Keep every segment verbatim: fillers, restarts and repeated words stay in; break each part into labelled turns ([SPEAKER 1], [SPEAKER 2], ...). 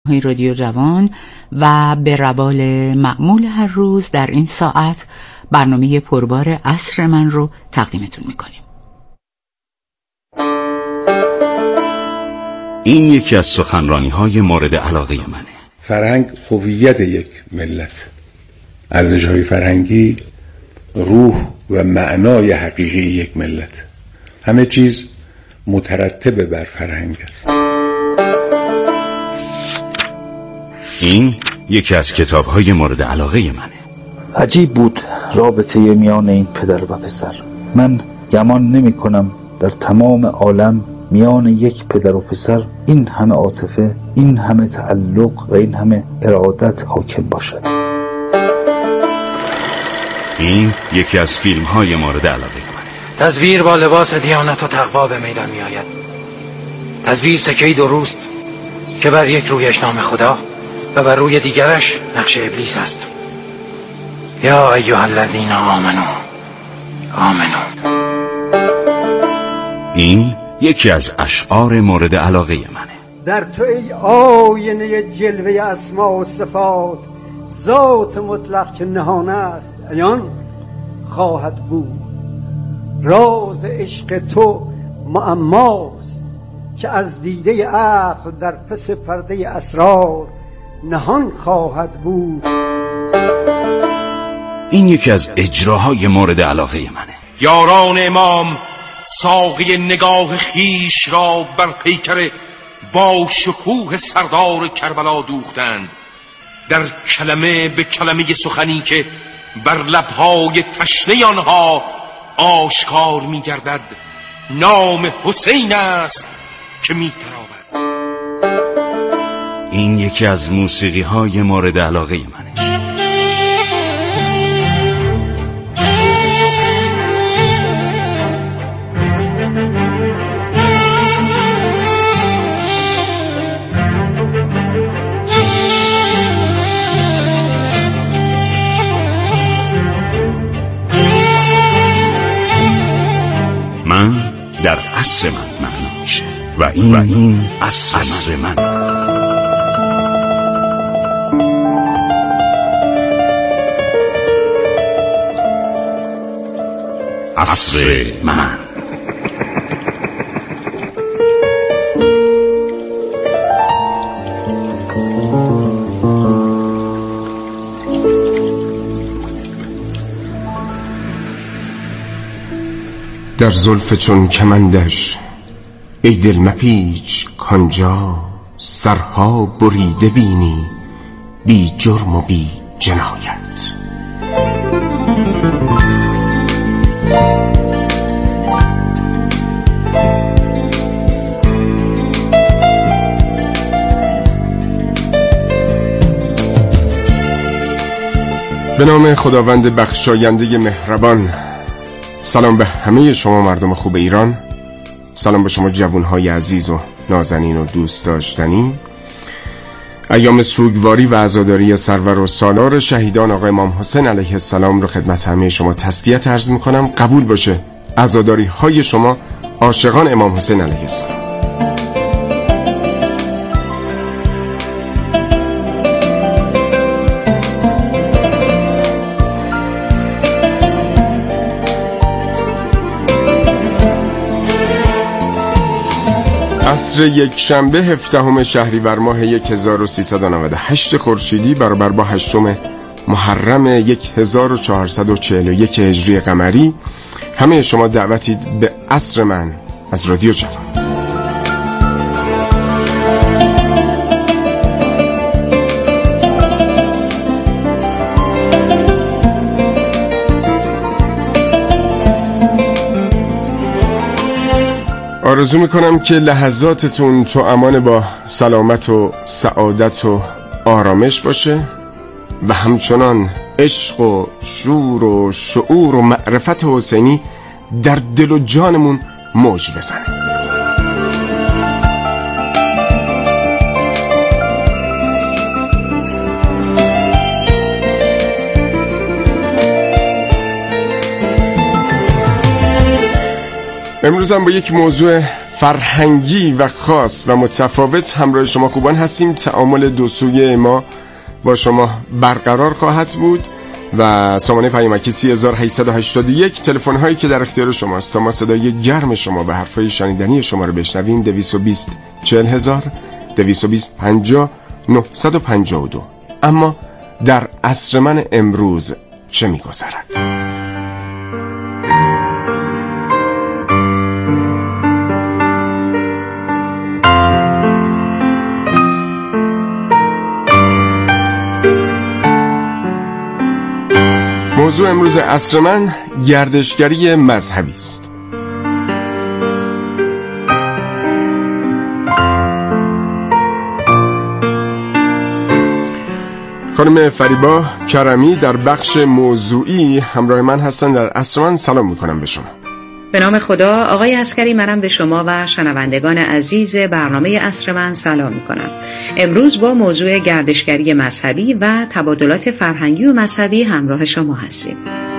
[SPEAKER 1] رادیو جوان و به روال معمول هر روز در این ساعت برنامه پربار عصر من رو تقدیمتون میکنیم.
[SPEAKER 2] این یکی از سخنرانی های مورد علاقه منه.
[SPEAKER 3] فرهنگ هویت یک ملت، ارزش های فرهنگی روح و معنای حقیقی یک ملت. همه چیز مترتب بر فرهنگ است.
[SPEAKER 2] این یکی از کتاب‌های مورد علاقه منه.
[SPEAKER 4] عجیب بود رابطه میان این پدر و پسر. من گمان نمی کنم در تمام عالم میان یک پدر و پسر این همه عاطفه، این همه تعلق و این همه ارادت حاکم باشد.
[SPEAKER 2] این یکی از فیلم‌های مورد علاقه منه.
[SPEAKER 5] تصویر با لباس دیانت و تقوا به میدان می آید. تصویر سکه‌ای درست که بر یک رویش نام خدا و بر روی دیگرش نقش ابلیس است. یا ایها الذین آمنو آمنو.
[SPEAKER 2] این یکی از اشعار مورد علاقه منه.
[SPEAKER 6] در تو ای آینه جلوه اسما و صفات، ذات مطلق که نهان است عیان خواهد بود. راز عشق تو معماست که از دیده عقل در پس پرده اسرار نهان خواهد بود.
[SPEAKER 2] این یکی از اجراهای مورد علاقه منه.
[SPEAKER 7] یاران امام ساقی نگاه خیش را بر پیکر با شکوه سردار کربلا دوختند. در کلمه به کلمه سخنی که بر لبهای تشنه آنها آشکار می گردد، نام حسین است که می تراود.
[SPEAKER 2] این یکی از موسیقی های مورد علاقه منه. من در عصر من معنا میشه و این, و این عصر, عصر من, من. عصر من.
[SPEAKER 8] در زلف چون کمندش ای دل مپیچ کانجا، سرها بریده بینی بی جرم و بی جنایت. به نام خداوند بخشاینده مهربان. سلام به همه شما مردم خوب ایران. سلام به شما جوانهای عزیز و نازنین و دوست داشتنی. ایام سوگواری و عزاداری سرور و سالار شهیدان آقای امام حسین علیه السلام رو خدمت همه شما تسلیت عرض میکنم. قبول باشه عزاداری های شما عاشقان امام حسین علیه السلام. عصر یک شنبه هفدهم شهریور ماه هزار و سیصد و نود و هشت خورشیدی برابر با هشتم محرم هزار و چهارصد و چهل و یک هجری قمری. همه شما دعوتید به عصر من از رادیو جوان. آرزو میکنم که لحظاتتون تو امان با سلامت و سعادت و آرامش باشه و همچنان عشق و شور و شعور و معرفت حسینی در دل و جانمون موج بزنه. امروز هم با یک موضوع فرهنگی و خاص و متفاوت همراه شما خوبان هستیم. تعامل دو سویه ما با شما برقرار خواهد بود و سامانه پیامکی سه هزار و هشتصد و هشتاد و یک، تلفن هایی که در اختیار شماست تا ما صدای گرم شما و حرفای شنیدنی شما رو بشنویم: دویست و بیست چهل هزار، دویست و بیست پنجاه نهصد و پنجاه و دو. اما در عصر من امروز چه می‌گذرد؟ موضوع امروز عصر من گردشگری مذهبی است. خانم فریبا کرمی در بخش موضوعی همراه من هستن. در عصر من سلام میکنم به شما.
[SPEAKER 9] به نام خدا. آقای عسکری، منم به شما و شنوندگان عزیز برنامه عصر من سلام میکنم. امروز با موضوع گردشگری مذهبی و تبادلات فرهنگی و مذهبی همراه شما هستیم.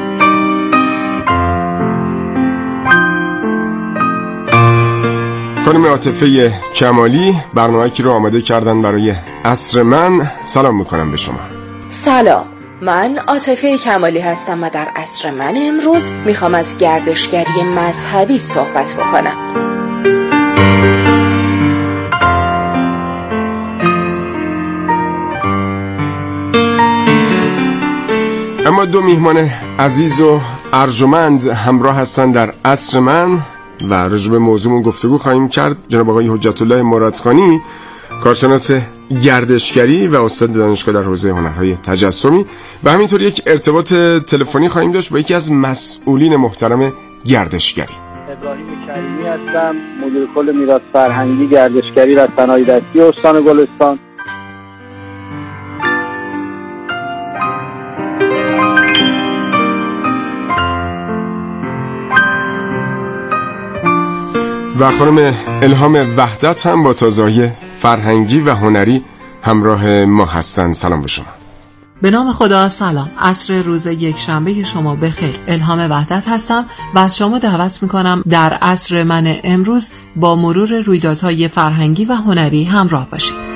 [SPEAKER 8] خانم عاطفه کمالی برنامه‌ای رو آماده کردن برای عصر من. سلام میکنم به شما.
[SPEAKER 10] سلام، من عاطفه کمالی هستم و در عصر من امروز میخوام از گردشگری مذهبی صحبت بکنم.
[SPEAKER 8] اما دو میهمان عزیز و ارجمند همراه هستن در عصر من و راجع به موضوعمون گفتگو خواهیم کرد. جناب آقای حجت الله مرادخانی، کارشناس گردشگری و استاد دانشگاه در حوزه هنرهای تجسمی، و همینطور یک ارتباط تلفنی خواهیم داشت با یکی از مسئولین محترم گردشگری.
[SPEAKER 11] ابراهیم کریمی هستم، مدیر کل میراث فرهنگی گردشگری و صنایع دستی استان گلستان.
[SPEAKER 8] و خانم الهام وحدت هم با تازه‌های فرهنگی و هنری همراه ما هستن. سلام به شما.
[SPEAKER 12] به نام خدا. سلام. عصر روز یک شنبه شما بخیر. الهام وحدت هستم و از شما دعوت میکنم در عصر من امروز با مرور رویدادهای فرهنگی و هنری همراه باشید.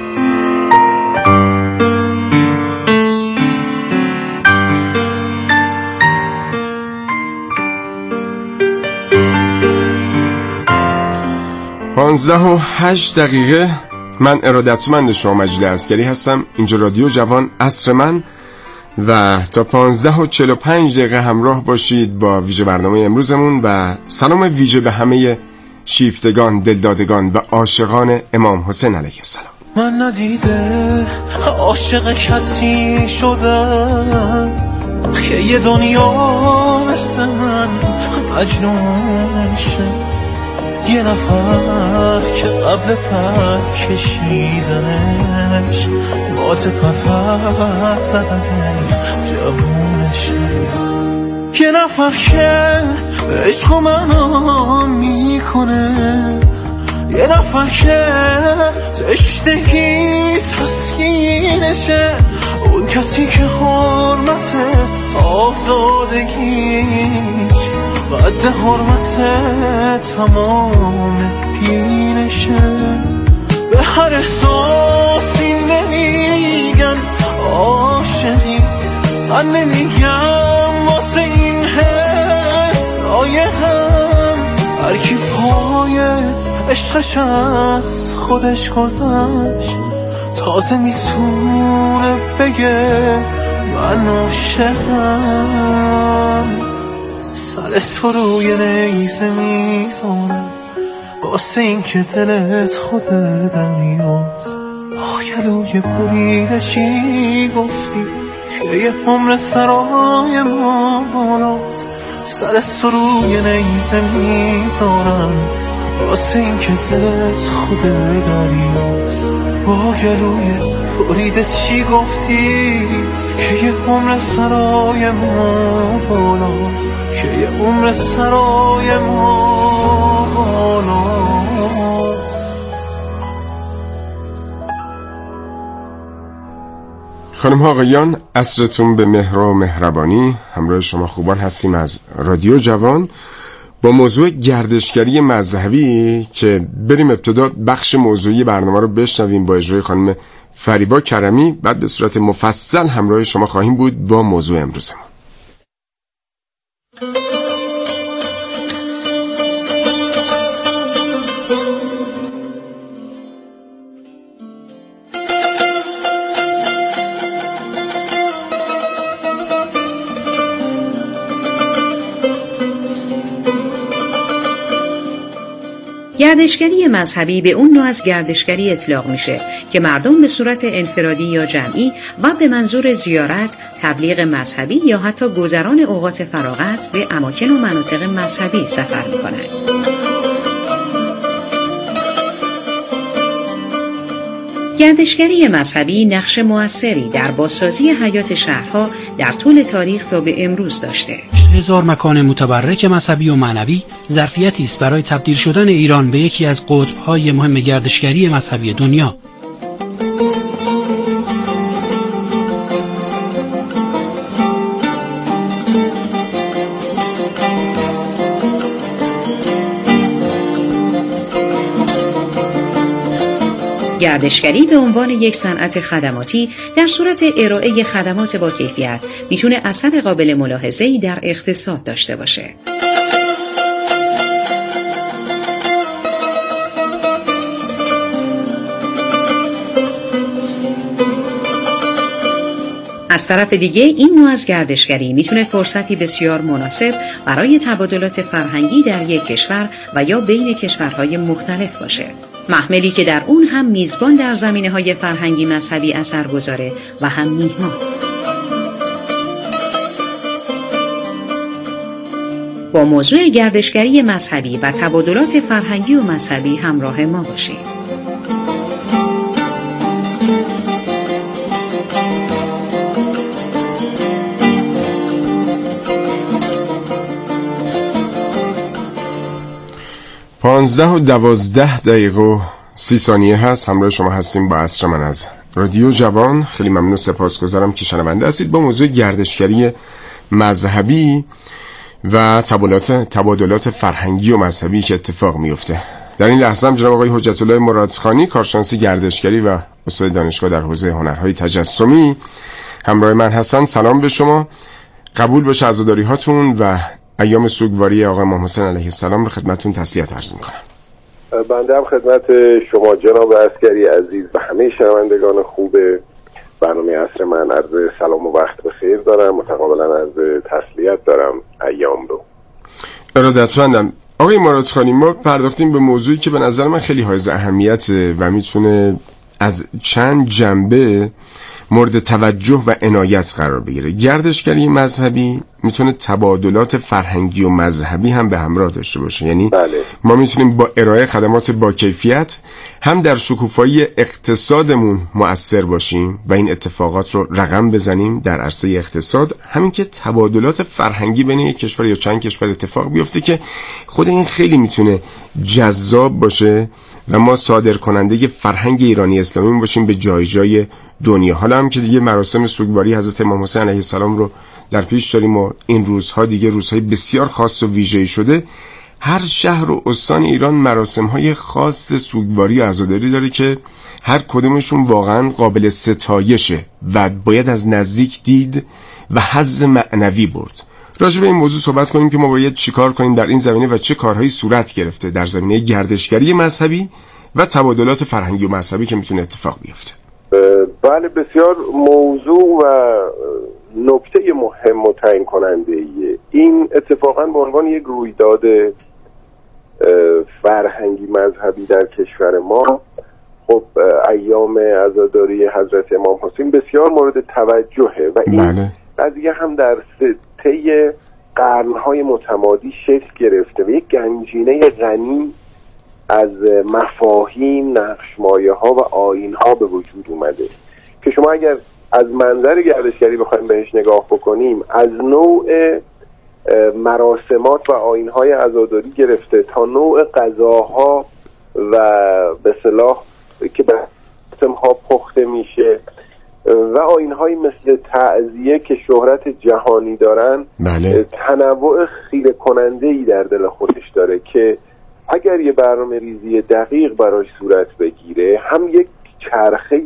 [SPEAKER 8] پانزده و هشت دقیقه. من ارادتمند شما مجید عسکری هستم. اینجا رادیو جوان عصر من و تا پانزده و چهل و پنج دقیقه همراه باشید با ویژه برنامه امروزمون و سلام ویژه به همه شیفتگان، دلدادگان و عاشقان امام حسین علیه السلام.
[SPEAKER 13] من ندیده عاشق کسی شدم که یه دنیا مثل من مجنون شه، یه نفر که قبل پر کشیدنش بات پر زدنش جوونشه، یه نفر که عشق منو میکنه، یه نفر که تشنگی تسکینشه، اون کسی که حرمت آزادگیش بعد حرمت تمام دینشه. به هر احساسی نمیگن عاشقی، من نمیگم واسه این حس لایقم. هر کی پای عشقش از خودش گذشت تازه میتونه بگه من عاشقم. سر تو روی نیزه میزانم واسه این که دلت خود دریاست، آگلوی بریده چی گفتی که یه عمر سرای ما بالاست. سر تو روی نیزه میزانم واسه این که دلت خود دریاست، آگلوی بریده چی گفتی که یه عمر سرای ما بالاست، که یه عمر سرای ما بالاست.
[SPEAKER 8] خانم ها آقایان، عصرتون به مهر و مهربانی. همراه شما خوبان هستیم از رادیو جوان با موضوع گردشگری مذهبی که بریم ابتدا بخش موضوعی برنامه رو بشنویم با اجرای خانم فریبا کرمی، بعد به صورت مفصل همراه شما خواهیم بود با موضوع امروزمون.
[SPEAKER 9] گردشگری مذهبی به اون نوع از گردشگری اطلاق میشه که مردم به صورت انفرادی یا جمعی و به منظور زیارت، تبلیغ مذهبی یا حتی گذران اوقات فراغت به اماکن و مناطق مذهبی سفر میکنن. گردشگری مذهبی نقش موثری در بازسازی حیات شهرها در طول تاریخ تا به امروز داشته.
[SPEAKER 14] هزار مکان متبرک مذهبی و معنوی ظرفیتی است برای تبدیل شدن ایران به یکی از قطب‌های مهم گردشگری مذهبی دنیا.
[SPEAKER 9] گردشگری به عنوان یک صنعت خدماتی در صورت ارائه خدمات با کیفیت میتونه اثر قابل ملاحظه‌ای در اقتصاد داشته باشه. از طرف دیگه این نوع از گردشگری میتونه فرصتی بسیار مناسب برای تبادلات فرهنگی در یک کشور و یا بین کشورهای مختلف باشه. محملی که در اون هم میزبان در زمینه‌های فرهنگی مذهبی اثر گذاره و هم میهمان. با موضوع گردشگری مذهبی و تبادلات فرهنگی و مذهبی همراه ما باشید.
[SPEAKER 8] پانزده و دوازده دقیقه و سی ثانیه هست. همراه شما هستیم با عصر من از رادیو جوان. خیلی ممنون، سپاسگزارم که شنونده هستید. با موضوع گردشگری مذهبی و تبادلات تبادلات فرهنگی و مذهبی که اتفاق میفته. در این لحظه هم جناب آقای حجت الله مرادخانی، کارشناس گردشگری و استاد دانشگاه در حوزه هنرهای تجسمی، همراه من هستن. سلام به شما، قبول باشه عزاداری هاتون و ایام سوگواری آقای امام حسین علیه السلام رو خدمتتون تسلیت عرض می‌کنم.
[SPEAKER 15] بنده هم خدمت شما جناب عسکری عزیز و همه شنوندگان خوب برنامه عصر من عرض سلام و وقت بخیر دارم، متقابلا عرض تسلیت دارم ایام رو.
[SPEAKER 8] ارادتمندم. آقای مرادخانی، ما پرداختیم به موضوعی که به نظر من خیلی حائز اهمیته و میتونه از چند جنبه مورد توجه و عنایت قرار بگیره. گردشگری مذهبی میتونه تبادلات فرهنگی و مذهبی هم به همراه داشته باشه. یعنی
[SPEAKER 15] بله.
[SPEAKER 8] ما میتونیم با ارائه خدمات با کیفیت هم در شکوفایی اقتصادمون مؤثر باشیم و این اتفاقات رو رقم بزنیم در عرصه اقتصاد، همین که تبادلات فرهنگی بین یک کشور یا چند کشور اتفاق بیفته که خود این خیلی میتونه جذاب باشه و ما صادر کننده فرهنگ ایرانی اسلامی باشیم به جای جای دنیا. حالا هم که دیگه مراسم سوگواری حضرت امام حسین علیه السلام رو در پیش داریم و این روزها دیگه روزهای بسیار خاص و ویژه‌ای شده، هر شهر و استان ایران مراسم‌های خاص سوگواری و عزاداری داره که هر کدومشون واقعا قابل ستایشه و باید از نزدیک دید و حظ معنوی برد. راجع به این موضوع صحبت کنیم که ما باید چیکار کنیم در این زمینه و چه کارهایی صورت گرفته در زمینه گردشگری مذهبی و تبادلات فرهنگی و مذهبی که میتونه اتفاق بیفته.
[SPEAKER 15] بله، بسیار موضوع و نکته مهم و تعیین کننده ایه. این اتفاقا به عنوان یک رویداد فرهنگی مذهبی در کشور ما، خب ایام عزاداری حضرت امام حسین بسیار مورد توجهه و این
[SPEAKER 8] بله.
[SPEAKER 15] قضیه هم در طی قرنهای متمادی شکل گرفته و یک گنجینه غنی از مفاهیم، نقشمایه ها و آیین ها به وجود اومده که شما اگر از منظر گردشگری بخوایم بهش نگاه بکنیم، از نوع مراسمات و آیین های عزاداری گرفته تا نوع غذاها و به اصطلاح که به مراسم ها پخته میشه و آیین‌هایی مثل تعزیه که شهرت جهانی دارن
[SPEAKER 8] بله.
[SPEAKER 15] تنوع خیره کننده‌ای در دل خودش داره که اگر یه برنامه ریزی دقیق براش صورت بگیره هم یک چرخه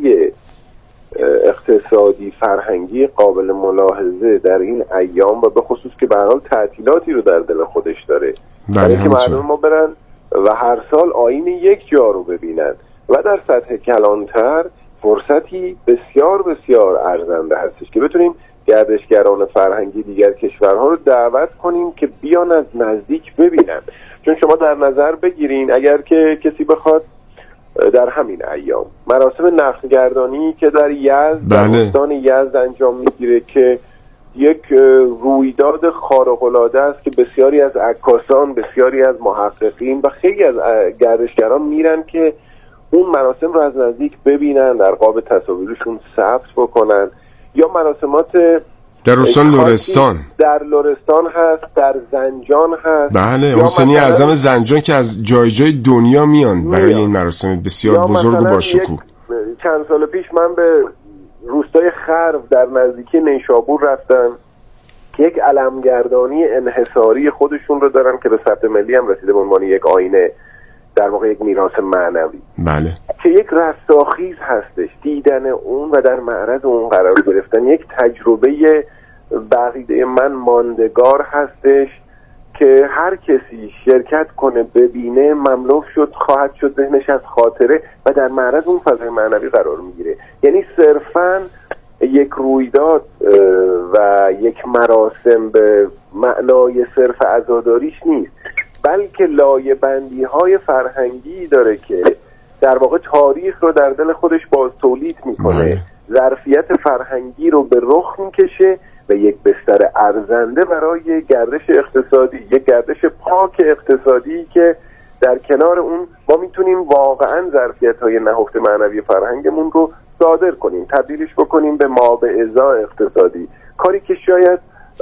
[SPEAKER 15] اقتصادی فرهنگی قابل ملاحظه در این ایام و به خصوص که به هر حال تعطیلاتی رو در دل خودش داره، برای که مردم ما برن و هر سال آیین یک جا رو ببینن و در سطح کلانتر فرصتی بسیار بسیار ارزنده هستش که بتونیم گردشگران فرهنگی دیگر کشورها رو دعوت کنیم که بیان از نزدیک ببینن. چون شما در نظر بگیرین اگر که کسی بخواد در همین ایام مراسم نخلگردانی که در یزد
[SPEAKER 8] بله.
[SPEAKER 15] در استان یزد انجام میگیره که یک رویداد خارق‌العاده است که بسیاری از عکاسان، بسیاری از محققین و خیلی از گردشگران میرن که اون مراسم رو از نزدیک ببینن، در قاب تصاویرشون ثبت بکنن. یا مراسمات
[SPEAKER 8] در استان لرستان،
[SPEAKER 15] در لرستان هست، در زنجان هست.
[SPEAKER 8] بله، حسینی اعظم زنجان که از جای جای دنیا میان برای این مراسم بسیار بزرگ و با شکوه.
[SPEAKER 15] چند سال پیش من به روستای خرو در نزدیکی نیشابور رفتم که یک علمگردانی انحصاری خودشون رو دارن که به ثبت ملی هم رسیده به عنوان یک آینه، در واقع یک میراث معنوی.
[SPEAKER 8] بله.
[SPEAKER 15] که یک رستاخیز هستش دیدن اون و در معرض اون قرار گرفتن، یک تجربه بقیده من ماندگار هستش که هر کسی شرکت کنه ببینه مملو شد خواهد شد ذهنش از خاطره و در معرض اون فضای معنوی قرار میگیره. یعنی صرفاً یک رویداد و یک مراسم به معنای صرف عزاداریش نیست، بلکه لایه بندی های فرهنگی داره که در واقع تاریخ رو در دل خودش باز تولید میکنه، ظرفیت فرهنگی رو به رخ میکشه و یک بستر ارزنده برای گردش اقتصادی، یک گردش پاک اقتصادی که در کنار اون ما میتونیم واقعا ظرفیت‌های نهفته معنوی فرهنگمون رو صادر کنیم، تبدیلش بکنیم به ما به ازا اقتصادی، کاری که شاید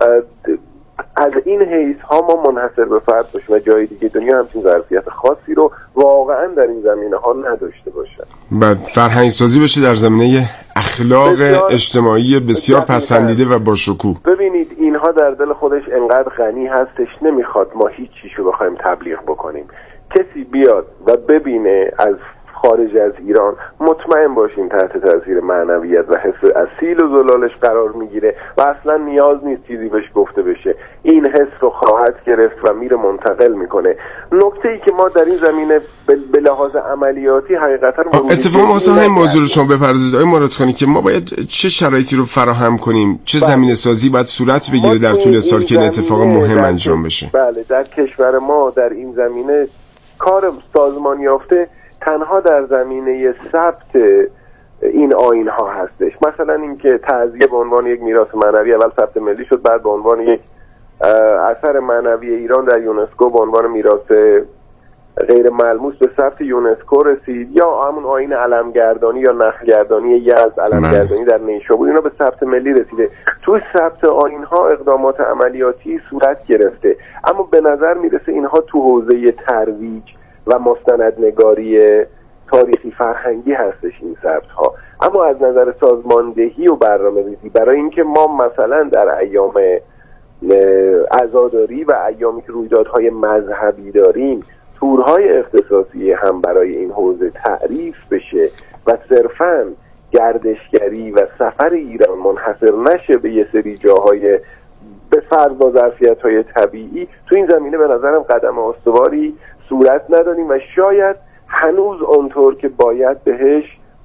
[SPEAKER 15] از این حیث ها ما منحصر به فرد باشیم و جای دیگه دنیا همچین ظرفیت خاصی رو واقعا در این زمینه ها نداشته باشن.
[SPEAKER 8] بعد فرهنگ سازی بشه در زمینه اخلاق اجتماعی بسیار پسندیده و با شکوه.
[SPEAKER 15] ببینید اینها در دل خودش انقدر غنی هستش، نمیخواد ما هیچ چیشو بخوایم تبلیغ بکنیم. کسی بیاد و ببینه از خارج از ایران، مطمئن باشین تحت تاثیر معنویت و حس اصیل و زلالش قرار میگیره و اصلا نیاز نیست چیزی بهش گفته بشه، این حس رو خواهد گرفت و میره منتقل میکنه. نکته ای که ما در این زمینه به لحاظ عملیاتی حقیقتا
[SPEAKER 8] اتفاقا واسه همین موضوع رو شما بپردازید آقای مرادخانی که ما باید چه شرایطی رو فراهم کنیم، چه زمینه سازی باید صورت بگیره در طول سال که این اتفاق مهم انجام بشه.
[SPEAKER 15] بله، در کشور ما در این زمینه کار سازمان یافته تنها در زمینه ثبت این آیین ها هستش. مثلا اینکه تعزیه به عنوان یک میراث معنوی اول ثبت ملی شد، بعد به عنوان یک اثر معنوی ایران در یونسکو به عنوان میراث غیر ملموس به ثبت یونسکو رسید، یا همون آیین علمگردانی یا نخلگردانی یزد، علمگردانی در نیشابور، اینا به ثبت ملی رسیده. توی ثبت آیین ها اقدامات عملیاتی صورت گرفته، اما به نظر میرسه اینها تو حوزه ترویج و مستندنگاری تاریخی فرهنگی هستش این ثبت ها. اما از نظر سازماندهی و برنامه‌ریزی برای اینکه ما مثلا در ایام عزاداری و ایامی که رویدادهای مذهبی داریم تورهای اختصاصی هم برای این حوزه تعریف بشه و صرفاً گردشگری و سفر ایران منحصر نشه به یه سری جاهای به فرض با ظرفیت‌های طبیعی، تو این زمینه به نظرم قدم استواری صورت نداریم و شاید هنوز اونطور که باید بهش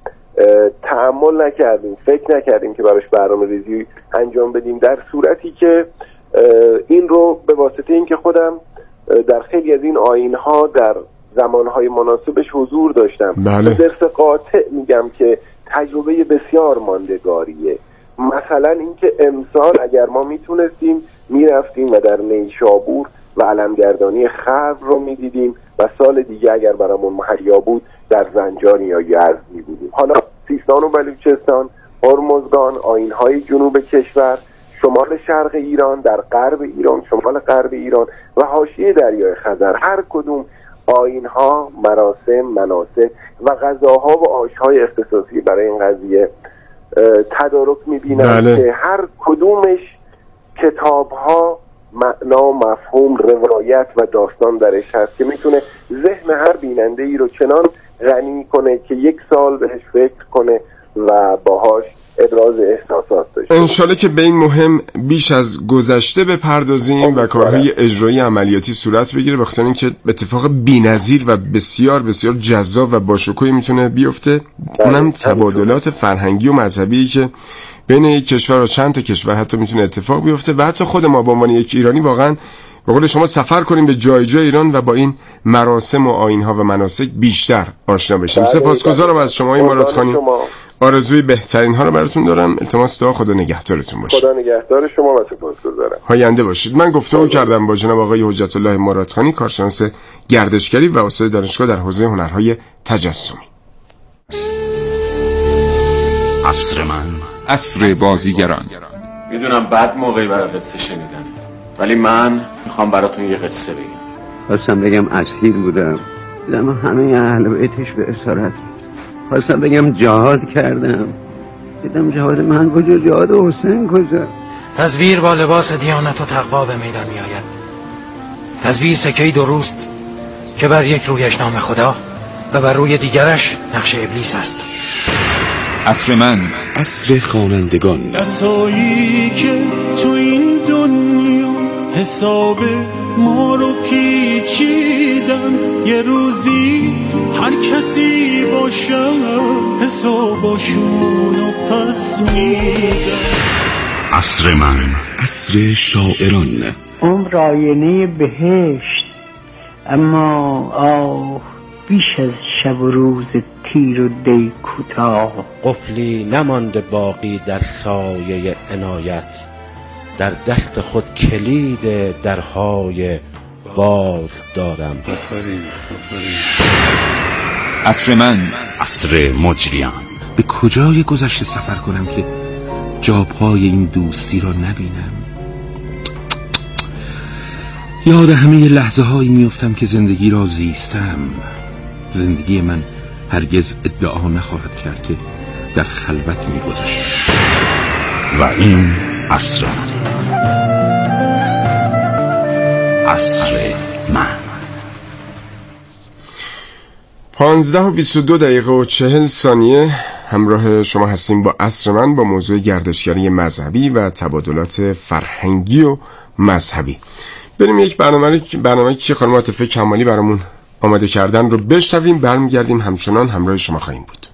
[SPEAKER 15] تأمل نکردیم، فکر نکردیم که براش برنامه ریزی انجام بدیم، در صورتی که این رو به واسطه اینکه خودم در خیلی از این آیین‌ها در زمانهای مناسبش حضور داشتم،
[SPEAKER 8] بله.
[SPEAKER 15] درس قاطع میگم که تجربه بسیار ماندگاریه. مثلا اینکه امسال اگر ما میتونستیم میرفتیم و در نیشابور و علمگردانی خرو رو میدیدیم و سال دیگه اگر برامون مهیا بود در زنجان یا یزد میبودیم. حالا سیستان و بلوچستان، هرمزگان، آیین‌های جنوب کشور، شمال شرق ایران، در غرب ایران، شمال غرب ایران و حاشیه دریای خزر، هر کدوم آیین‌ها، مراسم، مناسک و غذاها و آش‌های اختصاصی برای این قضیه تدارک میبینم
[SPEAKER 8] بله.
[SPEAKER 15] که هر کدومش کتابها معنا، مفهوم، روایت و داستان درش هست که میتونه ذهن هر بیننده ای رو چنان غنی کنه که یک سال بهش فکر کنه و باهاش ابراز احساسات داشته.
[SPEAKER 8] انشالله که به این مهم بیش از گذشته بپردازیم و کارهای اجرایی عملیاتی صورت بگیره، بخاطر اینکه اتفاق بی‌نظیر و بسیار بسیار جذاب و باشکوهی میتونه بیفته. اونم تبادلات فرهنگی و مذهبی که بین یک کشور و چند تا کشور حتی میتونه اتفاق بیفته و حتی خود ما به عنوان یک ایرانی واقعا به قول شما سفر کنیم به جای جای ایران و با این مراسم و آیین‌ها و مناسک بیشتر آشنا بشیم. سپاسگزارم از شما این مراد خانی. آرزوی بهترین ها رو براتون دارم. التماس دعا خدا نگهدارتون باشه.
[SPEAKER 15] خدا نگهدار شما و سپاسگزارم.
[SPEAKER 8] پاینده باشید. من گفتگو کردم با جناب آقای حجت الله مرادخانی، کارشناس گردشگری و استاد دانشگاه در حوزه هنرهای تجسمی.
[SPEAKER 2] عصر من،
[SPEAKER 16] عصر بازیگران.
[SPEAKER 17] میدونم بعد موقعی برای قصه شنیدن، ولی من میخوام براتون یه قصه بگم.
[SPEAKER 18] خواستم بگم اسیر بودم، دیدم همه اهل بیتش به اسارت. خواستم بگم جهاد کردم، دیدم جهاد من کجا، جهاد حسین کجا.
[SPEAKER 5] تزویر با لباس دیانت و تقوا به میدان می آید. تزویر سکه‌ای درست که بر یک رویش نام خدا و بر روی دیگرش نقش ابلیس است.
[SPEAKER 16] عصر من،
[SPEAKER 2] عصر خوانندگان.
[SPEAKER 13] کسایی که تو این دنیا حساب ما رو پیچیدن، یه روزی هر کسی باشه حساباشون رو پس میدن.
[SPEAKER 2] عصر من، عصر شاعران.
[SPEAKER 19] عمر آینه بهشت، اما آه بیش از شب و روز تیر و دی کوتاه.
[SPEAKER 20] قفلی نمانده باقی در سایه عنایت، در دست خود کلید درهای باز دارم.
[SPEAKER 16] عصر من،
[SPEAKER 2] عصر مجریان.
[SPEAKER 14] به کجای گذشته سفر کنم که جاپای این دوستی را نبینم؟ یاد همه لحظه هایی میفتم که زندگی را زیستم. زندگی من هرگز ادعا نخواهد کرد که در خلوت میگذشت.
[SPEAKER 2] و این عصر عصر من.
[SPEAKER 8] پانزده و بیست و دو دقیقه و چهل ثانیه همراه شما هستیم با عصر من، با موضوع گردشگری مذهبی و تبادلات فرهنگی و مذهبی. بریم یک برنامه برنامه‌ای که خانم عاطفه کمالی برامون آماده کردن رو بشنویم. برمیگردیم همچنان همراه شما خواهیم بود.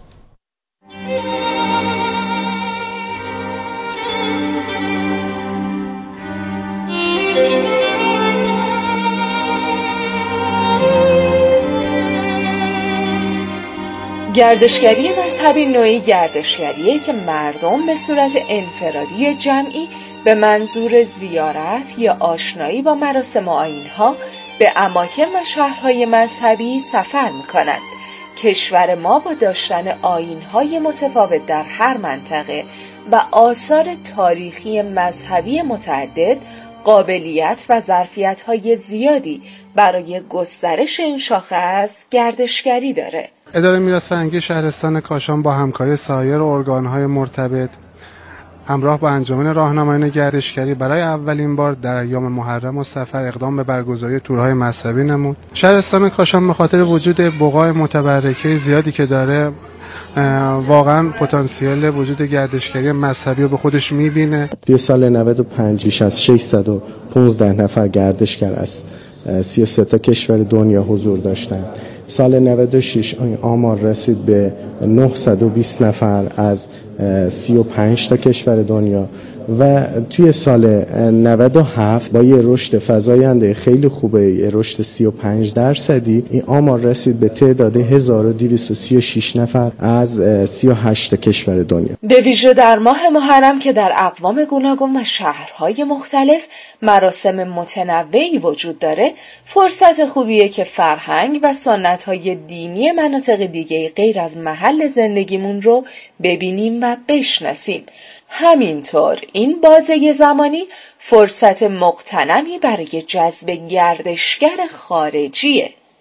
[SPEAKER 10] گردشگری مذهبی نوعی گردشگریه که مردم به صورت انفرادی جمعی به منظور زیارت یا آشنایی با مراسم و آیین‌ها به اماکن و شهرهای مذهبی سفر می‌کنند. کشور ما با داشتن آیین‌های متفاوت در هر منطقه و آثار تاریخی مذهبی متعدد قابلیت و ظرفیت‌های زیادی برای گسترش این شاخه از گردشگری داره.
[SPEAKER 21] اداره میراث فرهنگی شهرستان کاشان با همکاری سایر ارگان‌های مرتبط همراه با انجمن راهنمایان گردشگری برای اولین بار در ایام محرم و صفر اقدام به برگزاری تورهای مذهبی نمود. شهرستان کاشان به خاطر وجود بقاع متبرکه زیادی که داره واقعا پتانسیل وجود گردشگری مذهبی رو به خودش میبینه.
[SPEAKER 22] توی سال نود و پنج بیش از ششصد و پانزده نفر گردشگر از سی و سه تا کشور دنیا حضور داشتند. سال نود و شش آمار رسید به نهصد و بیست نفر از سی و پنج تا کشور دنیا و توی سال نود و هفت با یه رشد فزاینده خیلی خوبه، یه رشد سی و پنج درصدی، این آمار رسید به تعداد هزار و دویست و سی و شش نفر از سی و هشت تا کشور دنیا.
[SPEAKER 10] به ویژه در ماه محرم که در اقوام گوناگون و شهرهای مختلف مراسم متنوعی وجود داره، فرصت خوبیه که فرهنگ و سنت‌های دینی مناطق دیگه غیر از محل زندگیمون رو ببینیم و بشناسیم. همینطور این بازه زمانی فرصت مغتنمی برای جذب گردشگر خارجیه.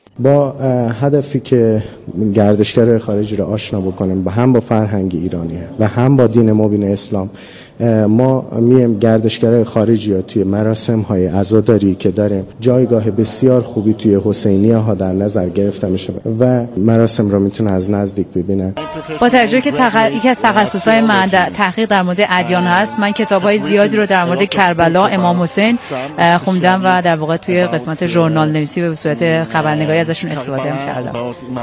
[SPEAKER 22] با هدفی که گردشگرای خارجی رو آشنا بکنیم و هم با فرهنگ ایرانی و هم با دین مبین اسلام. ما میم گردشگرای خارجی ها توی مراسم های عزاداری که داریم جایگاه بسیار خوبی توی حسینیه ها در نظر گرفته میشه و مراسم رو میتونه از نزدیک ببینن.
[SPEAKER 1] با توجه که تق... یکی از تخصصهای من در تحقیق در مورد ادیان هست، من کتاب‌های زیادی رو در مورد کربلا، امام حسین خوندم و در واقع توی قسمت ژورنال نویسی به صورت خبرنگاری ازشون استفاده کردم.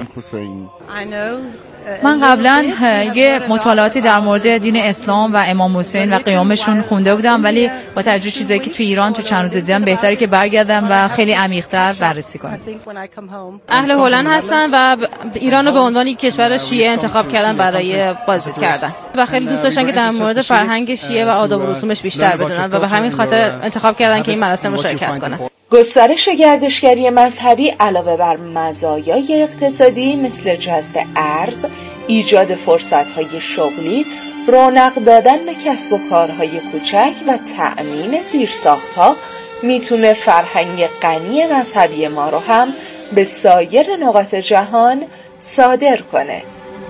[SPEAKER 1] من قبلا یه مطالعاتی در مورد دین اسلام و امام حسین و قیامشون خونده بودم، ولی با توجه چیزایی که تو ایران تو چند روز دیدم بهتره که برگردم و خیلی عمیق‌تر بررسی کنم.
[SPEAKER 3] اهل هلند هستن و ایران رو به عنوان یک کشور شیعه انتخاب کردن برای بازدید کردن و خیلی دوست داشتن که در مورد فرهنگ شیعه و آداب و رسومش بیشتر بدونن و به همین خاطر انتخاب کردن که این مراسم رو شرکت کنن.
[SPEAKER 10] گسترش گردشگری مذهبی علاوه بر مزایای اقتصادی مثل جذب ارز، ایجاد فرصت‌های شغلی، رونق دادن به کسب و کارهای کوچک و تأمین زیرساخت‌ها میتونه فرهنگ غنی مذهبی ما رو هم به سایر نقاط جهان صادر کنه.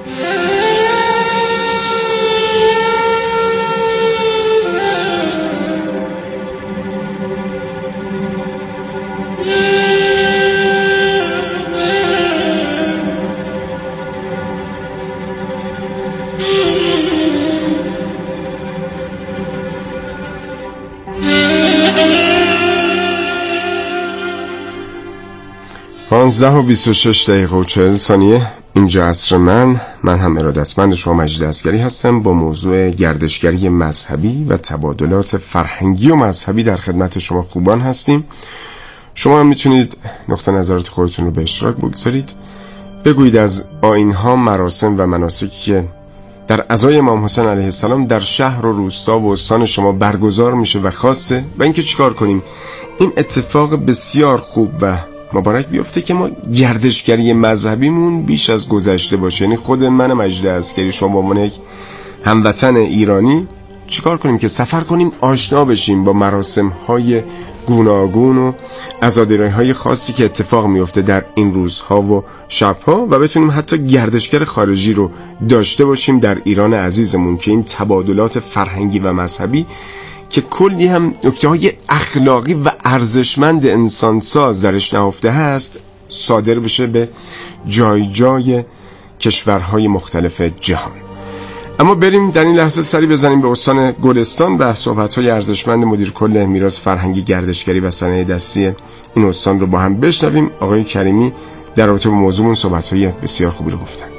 [SPEAKER 8] پانزده و بیست و شش دقیقه و چهل ثانیه اینجا عصر من من هم ارادتمند شما مجید اصغری هستم با موضوع گردشگری مذهبی و تبادلات فرهنگی و مذهبی در خدمت شما خوبان هستیم. شما هم میتونید نقطه نظرات خودتون رو به اشتراک بگذارید، بگویید از آیین‌ها، مراسم و مناسکی که در عزای امام حسین علیه السلام در شهر و روستا و استان شما برگزار میشه و خاصه و اینکه چیکار کنیم این اتفاق بسیار خوب و مبارک بیفته که ما گردشگری مذهبیمون بیش از گذشته باشه. یعنی خود من مجید اصغری، شما به عنوان یک هموطن ایرانی چیکار کنیم که سفر کنیم، آشنا بشیم با مراسم‌های گوناگون و عزاداری‌های خاصی که اتفاق میفته در این روزها و شبها و بتونیم حتی گردشگر خارجی رو داشته باشیم در ایران عزیزمون که این تبادلات فرهنگی و مذهبی که کلی هم نکته‌های اخلاقی و ارزشمند انسانساز درش نهفته هست صادر بشه به جای جای کشورهای مختلف جهان. اما بریم در این لحظه سری بزنیم به استان گلستان و صحبت‌های ارزشمند مدیر کل میراث فرهنگی، گردشگری و صنایع دستی این استان رو با هم بشنویم. آقای کریمی در رابطه با موضوعمون صحبت‌های بسیار خوبی رو گفتن.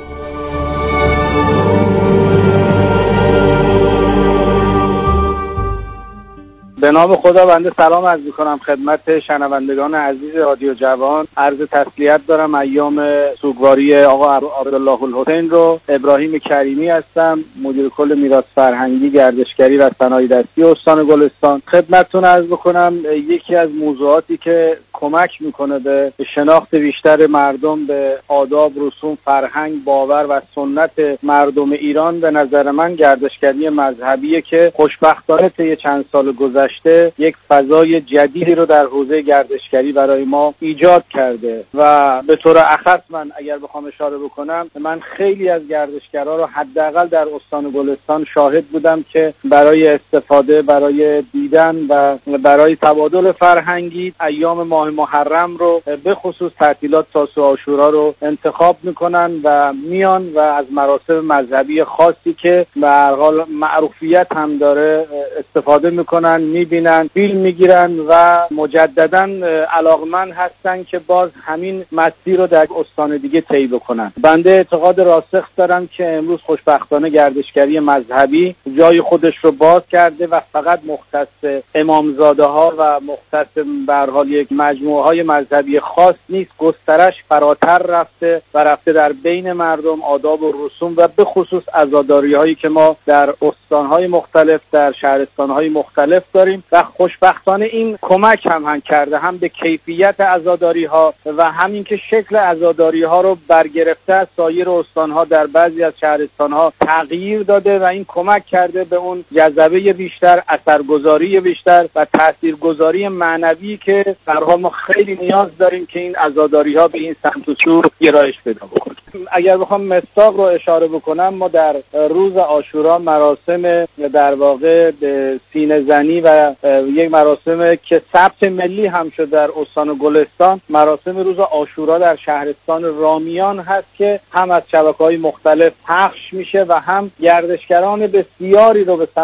[SPEAKER 11] به نام خدا بنده سلام عرض می‌کنم خدمت شنوندگان عزیز رادیو جوان. عرض تسلیت دارم ایام سوگواری آقا عبدالله الحسین رو. ابراهیم کریمی هستم، مدیر کل میراث فرهنگی، گردشگری و صنایع دستی استان گلستان. خدمتتون عرض بکنم یکی از موضوعاتی که کمک میکنه به شناخت بیشتر مردم به آداب، رسوم، فرهنگ، باور و سنت مردم ایران به نظر من گردشگری مذهبیه که خوشبختانه طی چند سال گذشته یک فضای جدیدی رو در حوزه گردشگری برای ما ایجاد کرده و به طور اخص من اگر بخوام اشاره بکنم، من خیلی از گردشگرها رو حداقل در استان گلستان شاهد بودم که برای استفاده، برای دیدن و برای تبادل فرهنگی ایام ماه محرم رو به خصوص تعطیلات تاسوعا و عاشورا رو انتخاب میکنن و میان و از مراسم مذهبی خاصی که به هر حال معروفیت هم داره استفاده میکنن، میبینن، فیلم میگیرن و مجددا علاقمند هستن که باز همین مسیر رو در استان دیگه طی بکنن. بنده اعتقاد راسخ دارم که امروز خوشبختانه گردشگری مذهبی جای خودش رو باز کرده و فقط مختص امامزاده ها و مختص به هر حال یک مجموعه های مذهبی خاص نیست، گسترش فراتر رفته و رفته در بین مردم آداب و رسوم و به خصوص عزاداری هایی که ما در استان های مختلف، در شهرستان های مختلف داریم داریم و خوشبختانه این کمک هم هم کرده، هم به کیفیت عزاداری ها و همین که شکل عزاداری ها رو برگرفته از سایر استانها در بعضی از شهرستان ها تغییر داده و این کمک کرده به اون جذبه بیشتر، اثرگذاری بیشتر و تاثیرگذاری معنوی که در حال ما خیلی نیاز داریم که این عزاداری ها به این سمت و سو گرایش پیدا بکنه. اگر بخوام مصداق رو اشاره بکنم، ما در روز عاشورا مراسم در واقع سینه زنی و یک مراسم که ثبت ملی هم شد در استان گلستان، مراسم روز عاشورا در شهرستان رامیان هست که هم از شبکه‌های مختلف پخش میشه و هم گردشگران بسیاری رو به